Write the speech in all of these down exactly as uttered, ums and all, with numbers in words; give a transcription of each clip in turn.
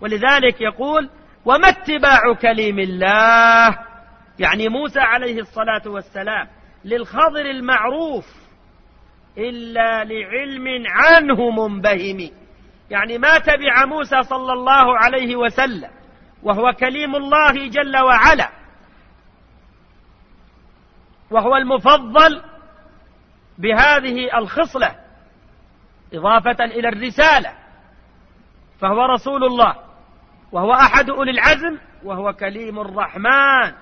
ولذلك يقول وما اتباع كليم الله، يعني موسى عليه الصلاة والسلام للخضر المعروف إلا لعلم عنه منبهم، يعني ما تبع موسى صلى الله عليه وسلم وهو كليم الله جل وعلا، وهو المفضل بهذه الخصلة إضافة إلى الرسالة، فهو رسول الله وهو أحد أولي العزم وهو كليم الرحمن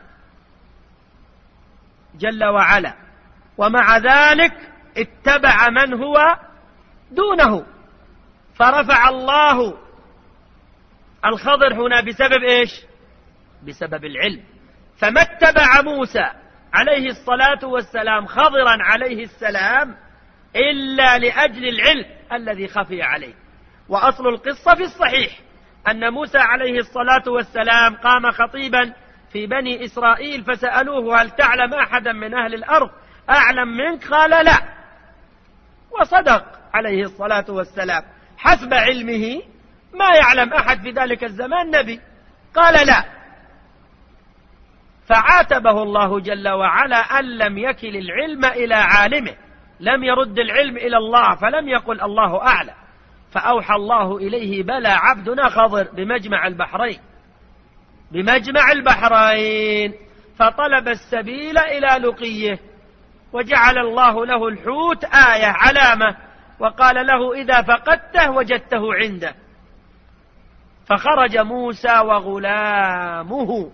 جل وعلا، ومع ذلك اتبع من هو دونه، فرفع الله الخضر هنا بسبب إيش؟ بسبب العلم. فما اتبع موسى عليه الصلاة والسلام خضرا عليه السلام إلا لأجل العلم الذي خفي عليه. وأصل القصة في الصحيح أن موسى عليه الصلاة والسلام قام خطيبا في بني إسرائيل فسألوه هل تعلم أحدا من أهل الأرض أعلم منك؟ قال لا، وصدق عليه الصلاة والسلام، حسب علمه ما يعلم أحد في ذلك الزمان نبي، قال لا، فعاتبه الله جل وعلا أن لم يكل العلم إلى عالمه، لم يرد العلم إلى الله، فلم يقل الله أعلم، فأوحى الله إليه بلى عبدنا خضر بمجمع البحرين بمجمع البحرين فطلب السبيل إلى لقيه، وجعل الله له الحوت آية علامة، وقال له إذا فقدته وجدته عنده، فخرج موسى وغلامه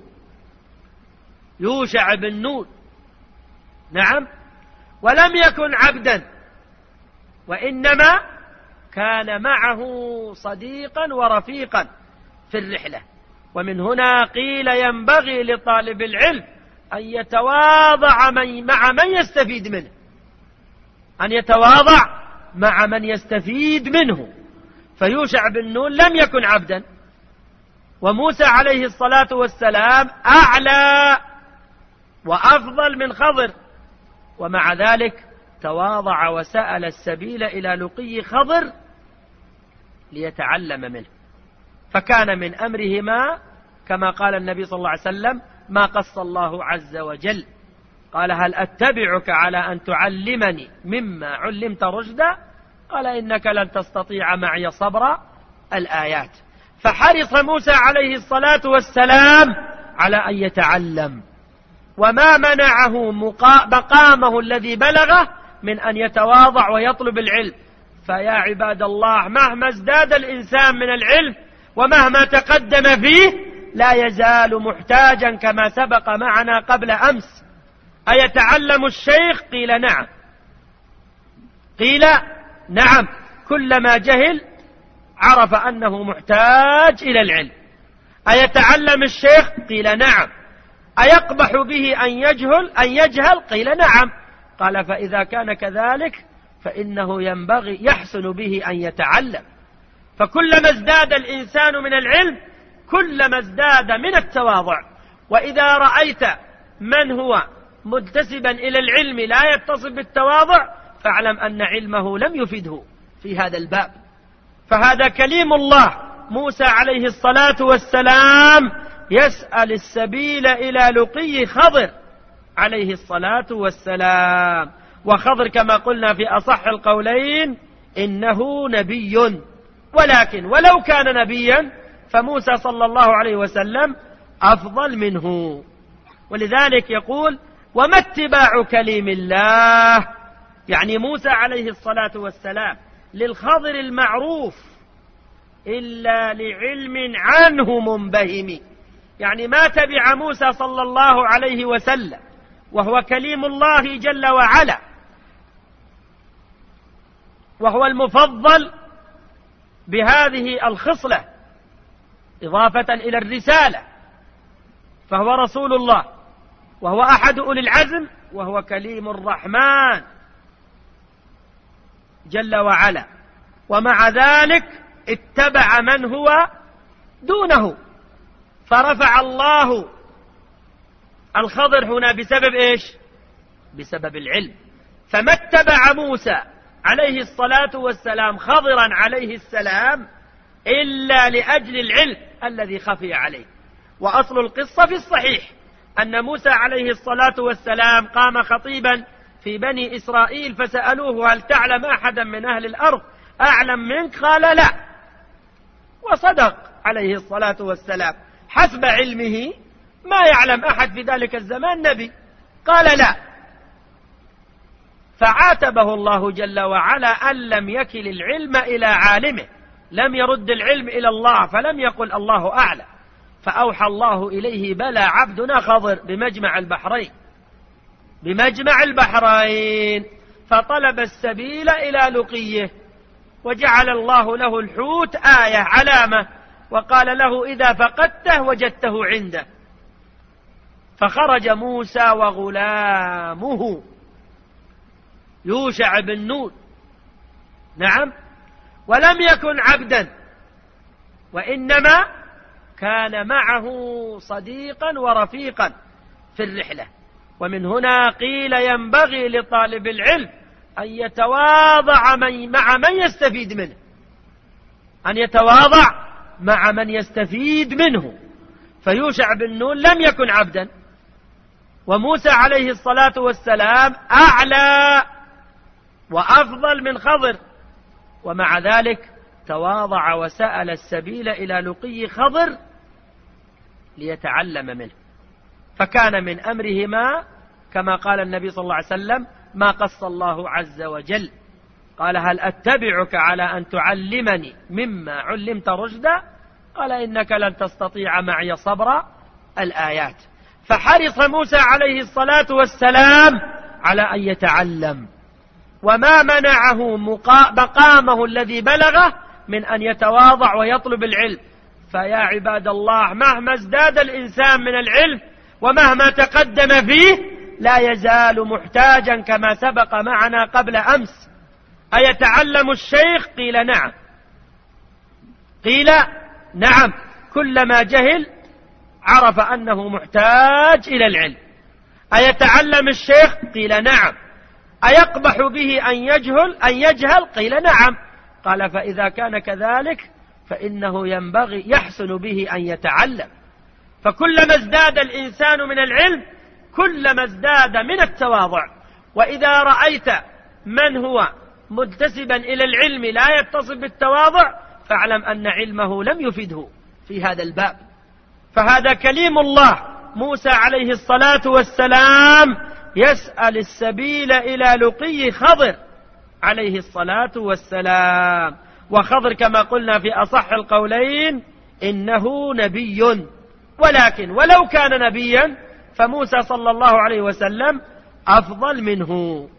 يوشع بن نون، نعم، ولم يكن عبدا، وإنما كان معه صديقا ورفيقا في الرحلة. ومن هنا قيل ينبغي لطالب العلم أن يتواضع مع من يستفيد منه، أن يتواضع مع من يستفيد منه. فيوشع بن نون لم يكن عبدا، وموسى عليه الصلاة والسلام أعلى وأفضل من خضر، ومع ذلك تواضع وسأل السبيل إلى لقي خضر ليتعلم منه، فكان من أمرهما كما قال النبي صلى الله عليه وسلم ما قص الله عز وجل، قال هل أتبعك على أن تعلمني مما علمت رشدا؟ قال إنك لن تستطيع معي صبرا، الآيات. فحرص موسى عليه الصلاة والسلام على أن يتعلم، وما منعه مقامه الذي بلغه من أن يتواضع ويطلب العلم. فيا عباد الله، مهما ازداد الإنسان من العلم ومهما تقدم فيه لا يزال محتاجا، كما سبق معنا قبل أمس. أيتعلم الشيخ؟ قيل نعم، قيل نعم، كلما جهل عرف أنه محتاج إلى العلم. أيتعلم الشيخ؟ قيل نعم. أيقبح به أن يجهل أن يجهل؟ قيل نعم. قال فإذا كان كذلك فإنه ينبغي يحسن به أن يتعلم. فكلما ازداد الإنسان من العلم كلما ازداد من التواضع. وإذا رأيت من هو منتسبا إلى العلم لا يتصف بالتواضع فاعلم أن علمه لم يفده في هذا الباب. فهذا كليم الله موسى عليه الصلاة والسلام يسأل السبيل إلى لقي خضر عليه الصلاة والسلام. وخضر كما قلنا في أصح القولين إنه نبي، ولكن ولو كان نبيا فموسى صلى الله عليه وسلم أفضل منه. ولذلك يقول وما اتباع كليم الله، يعني موسى عليه الصلاة والسلام للخضر المعروف إلا لعلم عنه منبهم، يعني ما تبع موسى صلى الله عليه وسلم وهو كليم الله جل وعلا، وهو المفضل بهذه الخصلة إضافة إلى الرسالة، فهو رسول الله وهو أحد أولي العزم وهو كليم الرحمن جل وعلا، ومع ذلك اتبع من هو دونه، فرفع الله الخضر هنا بسبب إيش؟ بسبب العلم. فما اتبع موسى عليه الصلاة والسلام خضرا عليه السلام إلا لأجل العلم الذي خفي عليه. وأصل القصة في الصحيح أن موسى عليه الصلاة والسلام قام خطيبا في بني إسرائيل فسألوه هل تعلم أحدا من أهل الأرض أعلم منك؟ قال لا. وصدق عليه الصلاة والسلام، حسب علمه ما يعلم أحد في ذلك الزمان نبي، قال لا. فعاتبه الله جل وعلا أن لم يكل العلم إلى عالمه، لم يرد العلم إلى الله، فلم يقل الله أعلم. فأوحى الله إليه بلى عبدنا خضر بمجمع البحرين بمجمع البحرين فطلب السبيل إلى لقيه، وجعل الله له الحوت آية علامة، وقال له إذا فقدته وجدته عنده. فخرج موسى وغلامه يوشع بن نون، نعم، ولم يكن عبدا، وإنما كان معه صديقا ورفيقا في الرحلة. ومن هنا قيل ينبغي لطالب العلم أن يتواضع مع من يستفيد منه، أن يتواضع مع من يستفيد منه. فيوشع بن نون لم يكن عبدا، وموسى عليه الصلاة والسلام أعلى وأفضل من خضر، ومع ذلك تواضع وسأل السبيل إلى لقي خضر ليتعلم منه. فكان من أمرهما كما قال النبي صلى الله عليه وسلم ما قص الله عز وجل. قال هل أتبعك على أن تعلمني مما علمت رشدا؟ قال إنك لن تستطيع معي صبرا، الآيات. فحرص موسى عليه الصلاة والسلام على أن يتعلم، وما منعه مقامه الذي بلغه من أن يتواضع ويطلب العلم. فيا عباد الله، مهما ازداد الإنسان من العلم ومهما تقدم فيه لا يزال محتاجا، كما سبق معنا قبل أمس. أيتعلم الشيخ؟ قيل نعم، قيل نعم، كلما جهل عرف أنه محتاج إلى العلم. أيتعلم الشيخ؟ قيل نعم. أيقبح به أن يجهل أن يجهل؟ قيل نعم. قال فإذا كان كذلك فإنه ينبغي يحسن به أن يتعلم. فكلما ازداد الإنسان من العلم كلما ازداد من التواضع. وإذا رأيت من هو منتسبا إلى العلم لا يتصف بالتواضع فاعلم أن علمه لم يفده في هذا الباب. فهذا كليم الله موسى عليه الصلاة والسلام يسأل السبيل إلى لقي خضر عليه الصلاة والسلام. وخضر كما قلنا في أصح القولين إنه نبي، ولكن ولو كان نبيا فموسى صلى الله عليه وسلم أفضل منه.